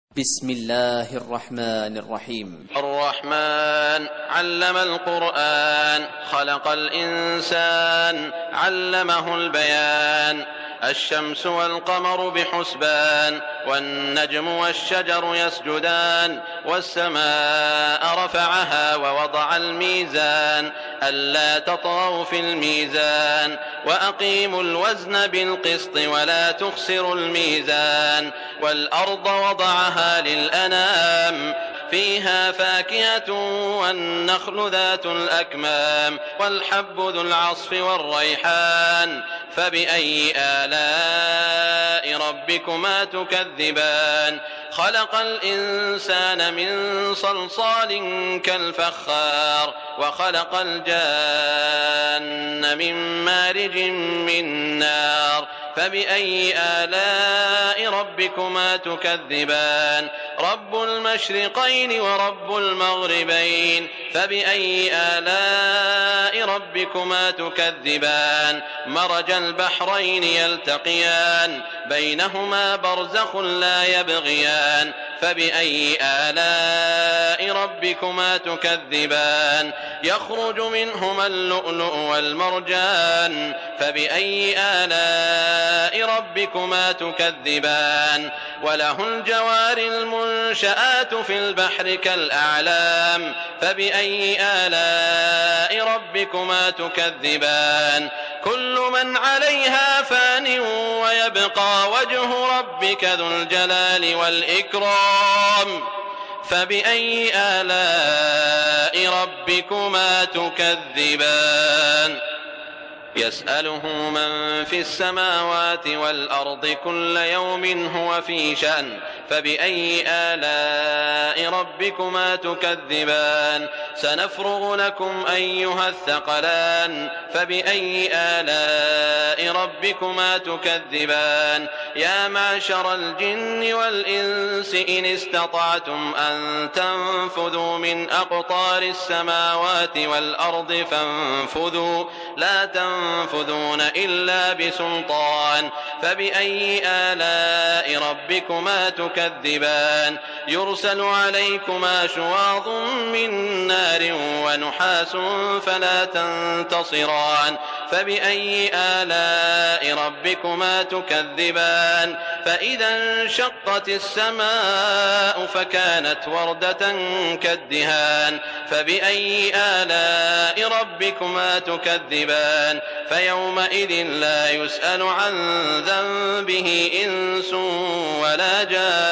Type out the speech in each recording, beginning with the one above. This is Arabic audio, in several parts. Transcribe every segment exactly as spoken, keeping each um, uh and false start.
بسم الله الرحمن الرحيم. الرحمن علم القرآن، خلق الإنسان، علمه البيان. الشمس والقمر بحسبان، والنجم والشجر يسجدان. والسماء رفعها ووضع الميزان، ألا تطغوا في الميزان. وأقيموا الوزن بالقسط ولا تخسروا الميزان. والأرض وضعها للأنام، فيها فاكهة والنخل ذات الأكمام، والحب ذو العصف والريحان. فبأي آلاء ربكما تكذبان؟ خلق الإنسان من صلصال كالفخار، وخلق الجان من مارج من نار. فبأي آلاء ربكما تكذبان؟ رب المشرقين ورب المغربين. فبأي آلاء ربكما تكذبان؟ مرج البحرين يلتقيان، بينهما برزخ لا يبغيان. فبأي آلاء ربكما تكذبان؟ يخرج منهما اللؤلؤ والمرجان. فبأي آلاء ربكما تكذبان؟ وله الجوار المنشآت في البحر كالأعلام. فبأي آلاء ربكما تكذبان؟ كل من عليها فان، ويبقى وجه ربك ذو الجلال والإكرام. فبأي آلاء ربكما تكذبان؟ يسأله من في السماوات والأرض كل يوم هو في شأن. فبأي آلاء ربكما تكذبان؟ سنفرغ لكم أيها الثقلان. فبأي آلاء ربكما تكذبان؟ يا معشر الجن والإنس إن استطعتم أن تنفذوا من أقطار السماوات والأرض فانفذوا، لا تنفذون إلا بسلطان. فبأي آلاء ربكما تكذبان؟ يرسل عليكما شواظ من نار ونحاس فلا تنتصران. فبأي آلاء ربكما تكذبان؟ فإذا انشقت السماء فكانت وردة كالدهان. فبأي آلاء ربكما تكذبان؟ فيومئذ لا يسأل عن ذنبه إنس ولا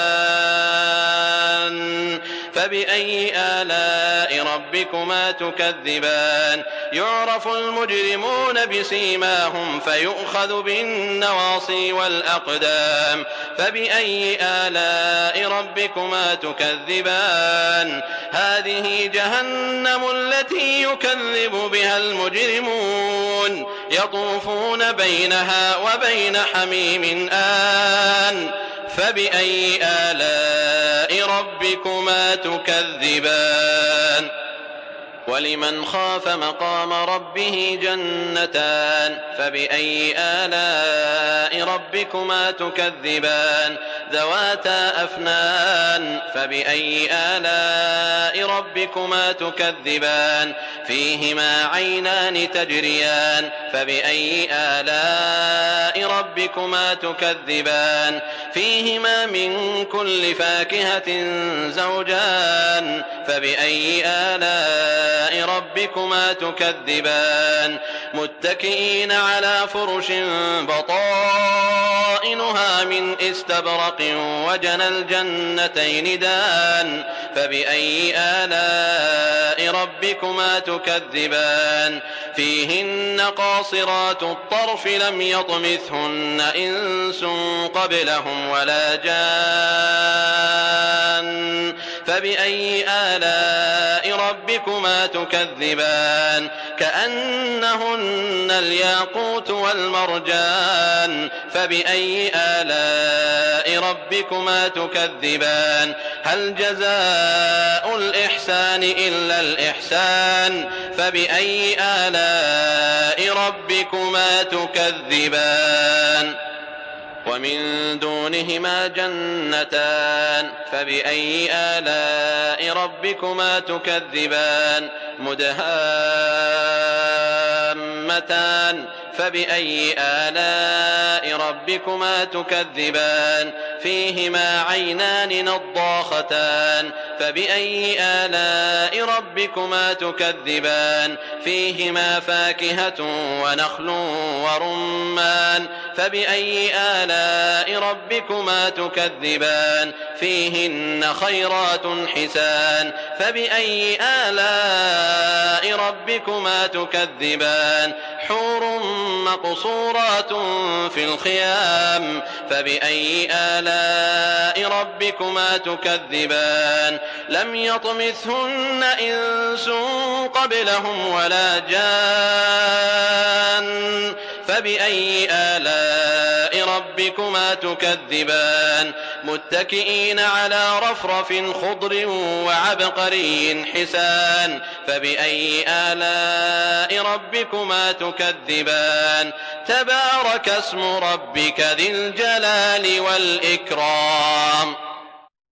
جان. فبأي آلاء ربكما تكذبان؟ يعرف المجرمون بسيماهم فيؤخذ بالنواصي والأقدام. فبأي آلاء ربكما تكذبان؟ هذه جهنم التي يكذب بها المجرمون، يطوفون بينها وبين حميم آن. فبأي آلاء ربكما تكذبان؟ ولمن خاف مقام ربه جنتان. فبأي آلاء ربكما تكذبان؟ ذواتا أفنان. فبأي آلاء ربكما تكذبان؟ فيهما عينان تجريان. فبأي آلاء ربكما تكذبان؟ فيهما من كل فاكهة زوجان. فبأي آلاء ربكما تكذبان؟ متكئين على فرش بطائنها من استبرق وجنى الجنتين دان. فبأي آلاء ربكما تكذبان؟ فيهن قاصرات الطرف لم يطمثهن إنس قبلهم ولا جان. فبأي آلاء ربكما تكذبان؟ كأنهن الياقوت والمرجان. فبأي آلاء ربكما تكذبان؟ هل جزاء الإحسان إلا الإحسان؟ فبأي آلاء ربكما تكذبان؟ ومن دونهما جنتان فبأي آلاء ربكما تكذبان مدهامتان فبأي آلاء ربكما تكذبان فيهما عينان نضاختان فبأي آلاء ربكما تكذبان فيهما فاكهة ونخل ورمان فبأي آلاء ربكما تكذبان فيهن خيرات حسان فبأي آلاء ربكما تكذبان حور مقصورات في الخيام فبأي آلاء ربكما تكذبان لم يطمثهن إنس قبلهم ولا جان فبأي آلاء ربكما تكذبان متكئين على رفرف خضر وعبقري حسان فبأي آلاء ربكما تكذبان تبارك اسم ربك ذي الجلال والإكرام.